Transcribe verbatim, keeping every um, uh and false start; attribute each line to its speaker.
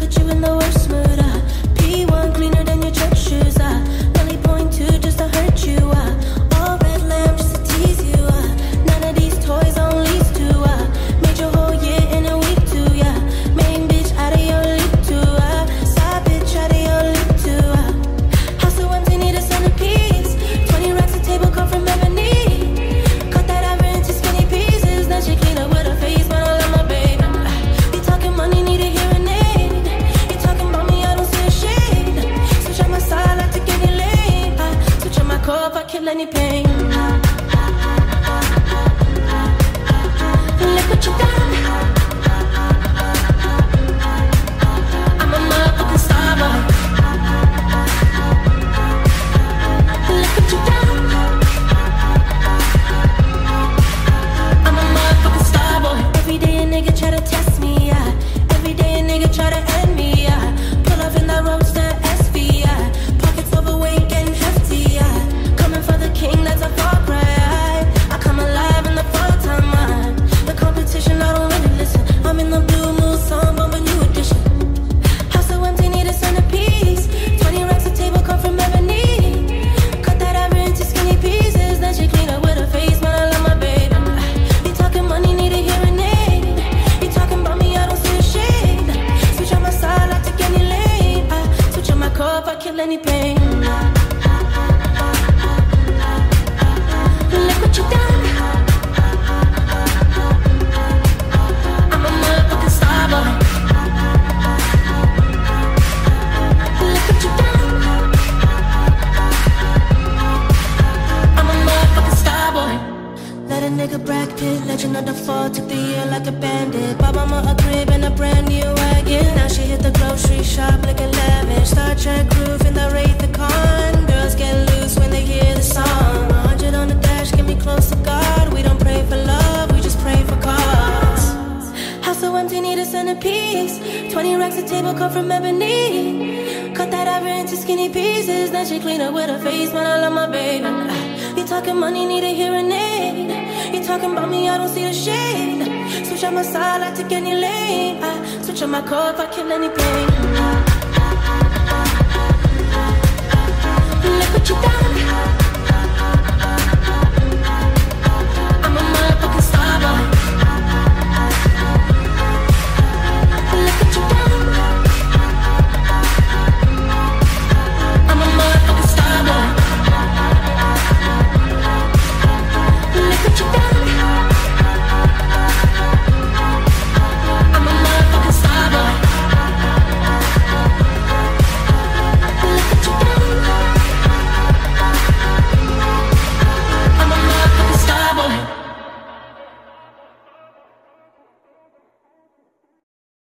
Speaker 1: put you in the worst mood. Uh. P one cleaner than your church shoes. Uh. Only point two just to hurt you. Uh. All red lamb just to tease you. Uh. None of these toys on lease to. Uh. Made your whole year in a week too. Yeah. Main bitch out of your league too. Uh. Side bitch out of your league too. Uh. House so empty, need a centerpiece. Twenty racks a table come from ebony. Cut that ever into skinny pieces. Then she clean up with her face, but I love my baby. Uh. You talking money, need a hearing aid. You talking about me, I don't see a shade. Switch on my side, I take any lane. I switch on my core if I kill any pain. Look what you done. I'm a motherfucking star boy. Look what you done. I'm a motherfucking star boy. Every day a nigga try to test me, yeah. Every day a nigga try to end me, yeah. Pull up in that roadster S V, yeah. Pockets overweight, getting hefty, yeah. Coming for the king, that's a far cry. I come alive in the fall time, man. The competition, I don't really listen. I'm in the blue moon song, but a new edition. House so empty, need a centerpiece. Twenty racks a table come from ebony. Cut that ever into skinny pieces. Then she clean up with her face, man, I love my baby. You talking money, need a hearing aid. You talking about me, I don't see a shade. Switch on my side, I take any lane. I switch on my core if I kill any pain. Look what you done. I'm a motherfucking star boy. Look what you done. I'm a motherfucking star boy. Let a nigga Brad Pitt, legend of the fall, took the year like a bandit. Bought mama a crib and a brand new wagon. Now she hit the grocery shop looking lavish. Star Trek roof in the Wraith the Con. Girls get loose when they hear the song. A hundred on the dash, get me close to God. We don't pray for love, we just pray for cause. House so empty, need a centerpiece. Twenty racks a table come from ebony. Cut that ever into skinny pieces. Then she clean up with her face, man, I love my baby. You talking money, need a hearing aid. You talking about me, I don't see the shade. Switch on my side, I take any lane. I switch on my core if I kill any pain. Look what you done. I'm a motherfucking star boy.